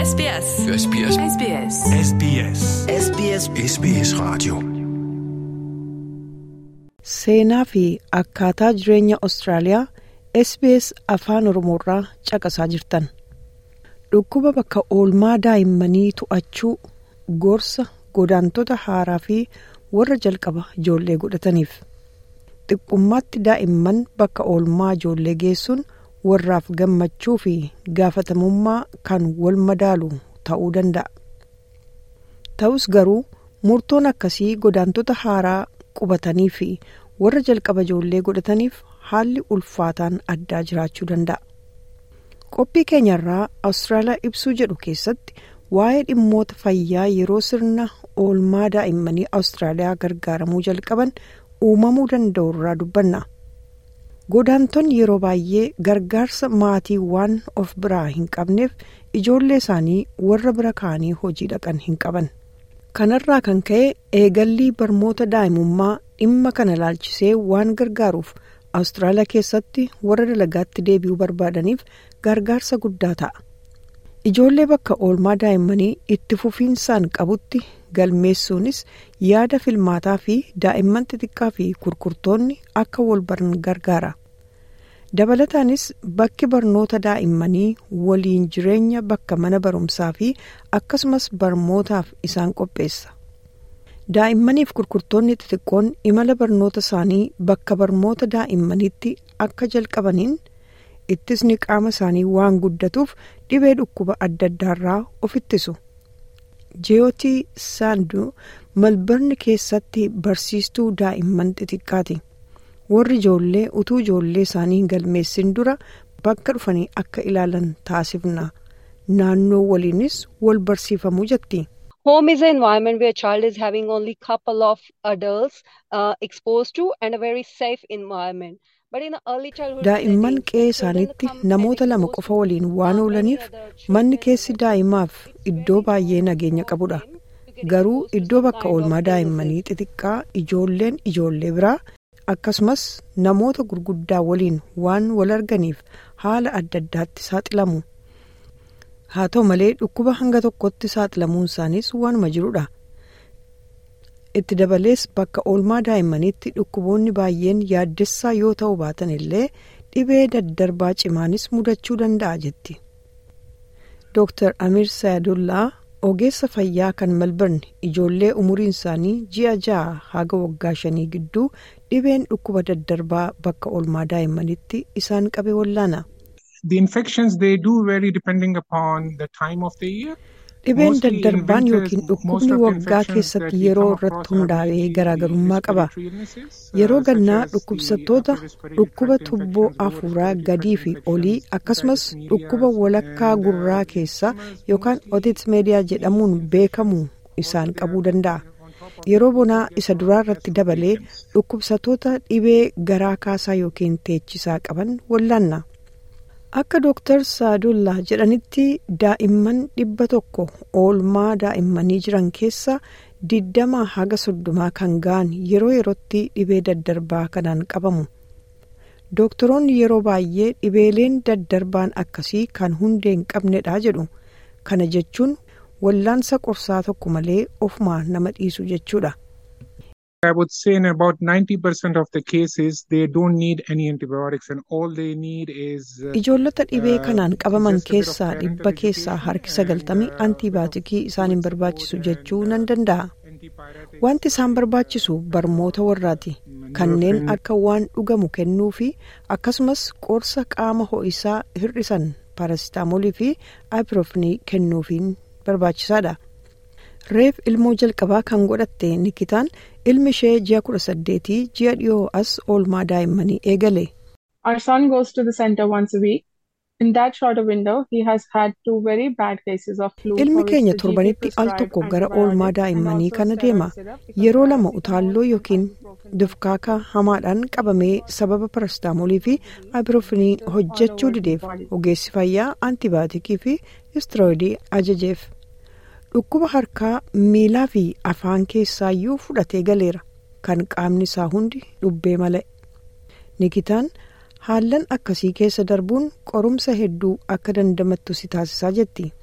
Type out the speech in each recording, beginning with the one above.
SBS. SBS. SBS. SBS. SBS. SBS Radio. Seenaa fi akkaataa jireenya Austraaliyaa SBS Afaan Oromoorraa caqasaa jirtan. Dhukkuba bakka oolmaa daa'immanii to'achuu, gorsa godaantota haaraa fi warra jalqaba ijoollee godhataniif. Xiqqummaatti daa'imman bakka oolmaa ijoollee geessuun warraaf gammachuu fi gaafatamummaa kan wal madaalu ta'uu danda'a. Ta'us garuu murtoon akkasii godaantota haaraa qubatanii fi warra jalqaba ijoollee godhataniif haalli ulfaataan addaa jiraachuu danda'a. Qophii keenyarraa Awustiraaliyaa ibsuu jedhu keessatti waa'ee dhimmoota fayyaa yeroo sirna oolmaa daa'immanii Awustiraaliyaa gargaaramuu jalqaban uumamuu danda'u irraa dubbanna. Godaantonni yeroo baay'ee gargaarsa maatii waan of biraa hin qabneef ijoollee isaanii warra bira kaanii hojii dhaqan hin qaban. Kanarraa kan ka'e eegallii barmoota daa'imummaa dhimma kana laalchisee waan gargaaruuf Awustiraaliyaa keessatti warra dalagaatti deebi'uu barbaadaniif gargaarsa guddaa ta'a. Ijoollee bakka oolmaa daa'immanii itti fufiinsaan qabutti galmeessuunis yaada filmaataa fi daa'imman xixiqqaa fi kurkurtoonni akka wal baran gargaara. Dabalataanis bakki barnoota daa'immanii waliin jireenya bakka mana barumsaa fi akkasumas barmootaaf isaan qopheessa. Daa'immaniif kurkurtoonni xixiqqoon imala barnoota isaanii bakka barmoota daa'immaniitti akka jalqabaniin ittisni qaama isaanii waan guddatuuf dhibee dhukkuba adda addaarraa of ittisu. Jeeyotii Saanduu Malbarni keessatti barsiistuu daa'imman xixiqqaati. Warri ijoollee utuu ijoollee isaanii hin galmeessin dura bakka dhufanii akka ilaalan taasifna. Naannoo waliinis wal barsiifamuu jetti. Home is an environment where a child is having only couple of adults exposed to and a very safe environment. Daa'imman qe'ee isaaniitti namoota lama qofa waliin waan oolaniif manni keessi daa'imaaf iddoo baay'ee nageenya qabudha. Garuu iddoo bakka oolmaa daa'immanii xixiqqaa ijoolleen ijoollee biraa akkasumas namoota gurguddaa waliin waan wal arganiif haala adda addaatti saaxilamu. Haa ta'u malee dhukkuba hanga tokkotti saaxilamuun isaaniis waanuma jirudha. Itti dabalees bakka oolmaa daa'immaniitti dhukkuboonni baay'een yaaddessaa yoo ta'u baatan illee dhibee daddarbaa cimaanis mudachuu danda'a jetti. Dr. Amir Sayyadullaa ogeessa fayyaa kan Malbarni ijoollee umuriin isaanii ji'a 6 haga waggaa 5 gidduu dhibeen dhukkuba daddarbaa bakka oolmaa daa'immaniitti isaan qabe wallaana. The infections they do vary depending upon the time of the year. Dhibeen daddarbaan yookiin dhukkubni waggaa keessatti yeroo irratti hundaa'ee garaagarummaa qaba. Yeroo gannaa dhukkubsattoota dhukkuba tubboo afuuraa gadii fi olii akkasumas dhukkuba walakkaa gurraa keessa yookaan otitis meediyaa jedhamuun beekamu isaan qabuu danda'a. Yeroo bonaa isa duraa irratti dabalee dhukkubsattoota dhibee garaa kaasaa yookiin teechisaa qaban wallaanna. Akka Dr. Sayyadullaa jedhanitti daa'imman 100 oolmaa daa'immanii jiran keessa 20 haga 30 kan ga'an yeroo yerootti dhibee daddarbaa kanaan qabamu. Doktoroonni yeroo baay'ee dhibeeleen daddarbaan akkasii kan hundee hin qabnedha jedhu. Kana jechuun wallaansa qorsaa tokko malee ofumaa nama dhiisu jechuudha. I would say in about 90% of the cases they don't need any antibiotics and all they need is Ijoollota dhibee kanaan qabaman keessaa 100 keessaa harki 90 antibiyootikii isaan hin barbaachisu jechuu nan danda'a. Wanti isaan barbaachisu barmoota warraati. Kanneen akka waan dhugamu kennuu fi akkasumas qorsa qaama ho'isaa hir'isan parasitaamolii fi ibuprofen kennuufiin barbaachisaadha. Reef ilmoo jalqabaa kan godhatte Nikitaan ilmi ishee ji'a 18 ji'a dhiyoo as oolmaa daa'immanii eegale. Our son goes to the center once a week. In that short window, he has had 2 very bad cases of flu. Ilmi keenya torbanitti al tokko gara oolmaa daa'immanii kana deema. Yeroo 2 utaalloo yookiin dufkaaka hamaadhaan qabamee sababa parasitaamolii fi ibuprofen hojjechuu dideef ogeessi fayyaa antibiyootikii fi istiroidii ajajeef. Dhukkuba harkaa miilaa fi afaan keessaayyuu fudhatee galeera kan qaamni isaa hundi dhubbee malee. Nikitaan haallan akkasii keessa darbuun qorumsa hedduu akka dandamattu si taasisaa jetti.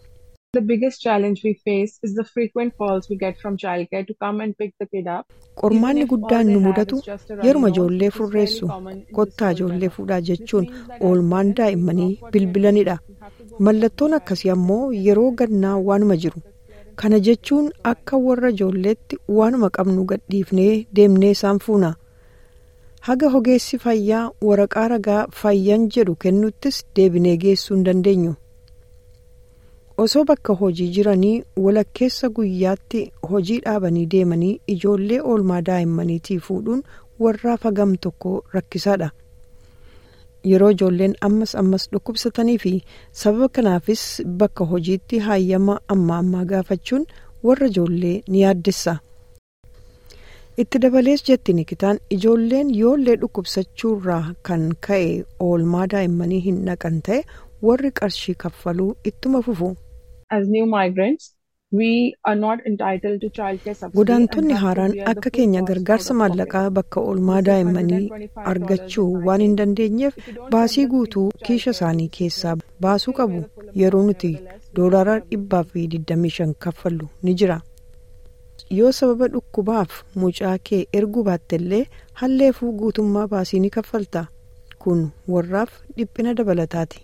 The biggest challenge we face is the frequent calls we get from childcare to come and pick the kid up. Qormaanni guddaan nu mudatu yeruma ijoollee furreessu kottaa ijoollee fuudhaa jechuun oolmaan daa'immanii bilbilanidha. Mallattoon akkasii ammoo yeroo gannaa waanuma jiru. Kana jechuun akka warra ijoolleetti waanuma qabnu gadhiifnee deemnee isaan fuuna. Haga ogeessi fayyaa waraqaa ragaa fayyan jedhu kennuttis deebinee geessuu hin dandeenyu. Osoo bakka hojii jiranii walakkeessa guyyaatti hojii dhaabanii deemanii ijoollee oolmaa daa'immaniitii fuudhuun warraaf hagam tokko rakkisaadha. Yeroo ijoolleen ammas dhukkubsatanii fi sababa kanaafis bakka hojiitti hayyama ammaa gaafachuun warra ijoollee ni yaaddessa. Itti dabalees jetti Nikitaan ijoolleen yoollee dhukkubsachuurraa kan ka'e oolmaa daa'immanii hin dhaqan ta'e warri qarshii kaffaluu ittuma fufu. As new migrants, we are not entitled to childcare subsidy. Godaantonni haaraan akka keenya gargaarsa maallaqaa bakka oolmaa daa'immanii argachuu waan hin dandeenyeef baasii guutuu kiisha isaanii keessaa baasuu qabu. Yeroo nuti $225 kaffallu ni jira. Yoo sababa dhukkubaaf mucaa kee erguu baattellee halleefuu guutummaa baasii ni kaffalta. Kun warraaf dhiphina dabalataati.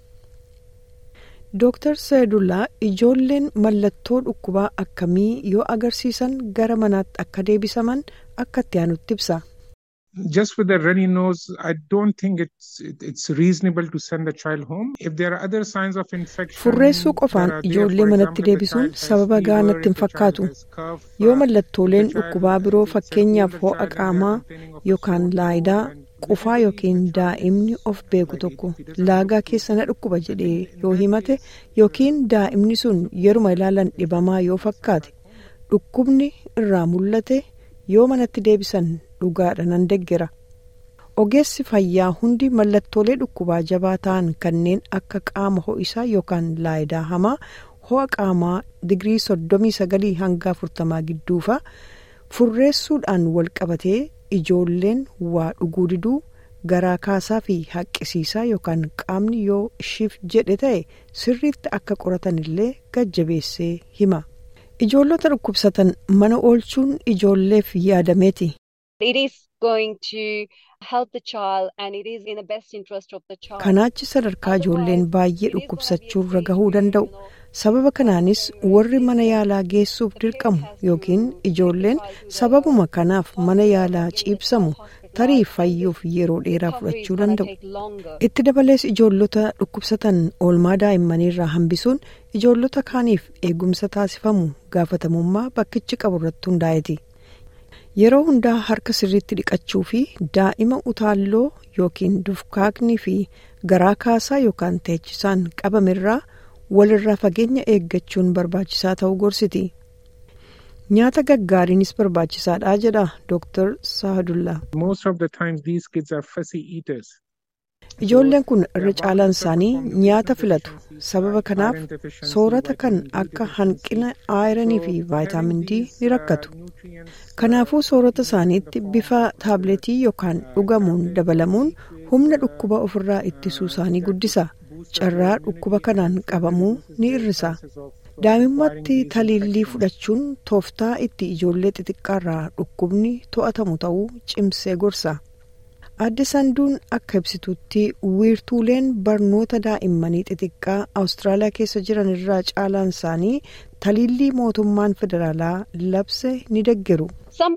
Dr. Saidullah ijoolleen mallattoo dhukkubaa akkamii yoo agarsiisan gara manaatti akka deebisaman akka itti aanutti ibsa. Just with a runny nose, I don't think it's reasonable to send the child home. If there are other signs of infection, furreessuu qofaan ijoollee manatti deebisuun sababa gaanatti hin fakkaatu. Yoo mallattooleen dhukkubaa biroo fakkeenyaaf ho'a qaamaa yookaan laayidaa qufaa yookiin daa'imni of beeku tokko laagaa keessa na dhukkuba jedhee yoo himate yookiin daa'imni sun yeruma ilaalan dhibamaa yoo fakkaate dhukkubni irraa mul'ate yoo manatti deebisan dhugaadha nan deggera. Ogeessi fayyaa hundi mallattoolee dhukkubaa jabaa ta'an kanneen akka qaama ho'isaa yookaan laayidaa hamaa ho'a qaamaa digirii 39 hanga 40 gidduufa furreessuudhaan wal qabatee ijoolleen waa dhuguu diduu garaa kaasaa fi haqqisiisaa yookaan qaamni yoo ishiif jedhe ta'e sirriitti akka qoratan illee gajjabeessee hima. Ijoollota dhukkubsatan mana oolchuun ijoolleef yaadameeti. It is going to help the child and it is in the best interest of the child. Kanaachi sadarkaa ijoolleen baay'ee dhukkubsachuurra gahuu danda'u. Sababa kanaanis warri mana yaalaa geessuuf dirqamu yookiin ijoolleen sababuma kanaaf mana yaalaa ciibsamu tarii fayyuuf yeroo dheeraa fudhachuu danda'u. Itti dabalees ijoollota dhukkubsatan oolmaa daa'immaniirraa hambisuun ijoollota kaaniif eegumsa taasifamu gaafatamummaa bakkichi qabu irratti hundaa'eeti. Yeroo hundaa harka sirriitti dhiqachuu fi daa'ima utaalloo yookiin dufkaakni fi garaa kaasaa yookaan teechisaan qabamirraa walirraa fageenya eeggachuun barbaachisaa ta'uu gorsiti. Nyaata gaggaariinis barbaachisaadha jedha Dr. Saadullah. Most of the times these kids are fussy eaters. Ijoolleen kun irra caalaan isaanii nyaata filatu. Sababa kanaaf soorata kan akka hanqina aayiranii fi vaayitaamin D ni rakkatu. Kanaafuu soorata isaaniitti bifa taabileetii yookaan dhugamuun dabalamuun humna dhukkuba ofirraa ittisuu isaanii guddisa. Carraa dhukkuba kanaan qabamuu ni hir'isa. Daa'imummaatti taliillii fudhachuun tooftaa itti ijoollee xixiqqaarraa dhukkubni to'atamu ta'uu cimsee gorsa. Adde Sanduun akka ibsitutti wiirtuuleen barnoota daa'immanii xixiqqaa Awustiraaliyaa keessa jiran irraa caalaan isaanii taliillii mootummaan federaalaa labse ni deggeru.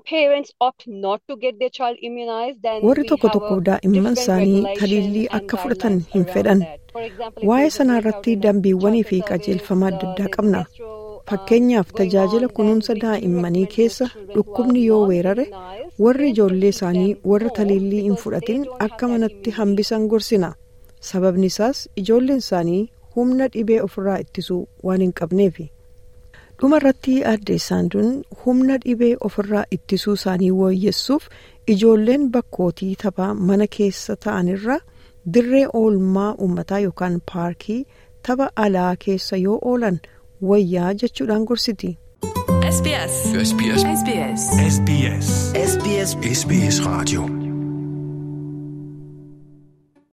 Warri tokko daa'imman isaanii taliillii akka fudhatan hin fedhan. Waa'ee sanarratti dambiiwwanii fi qajeelfama adda addaa qabna. Fakkeenyaaf tajaajila kunuunsa daa'immanii keessa dhukkubni yoo weerare warri ijoollee isaanii warra taliillii hin fudhatin akka manatti hambisan gorsina. Sababni isaas ijoolleen isaanii humna dhibee ofirraa ittisuu waan hin qabneefi. Dhumarratti Adde Sanduun humna dhibee ofirraa ittisuu isaanii wayyeessuuf ijoolleen bakkootii taphaa mana keessa ta'anirra dirree oolmaa uummataa yookaan paarkii tapha alaa keessa yoo oolan wayyaa jechuudhaan gorsiti. SBS. SBS. SBS. SBS. SBS. SBS Radio.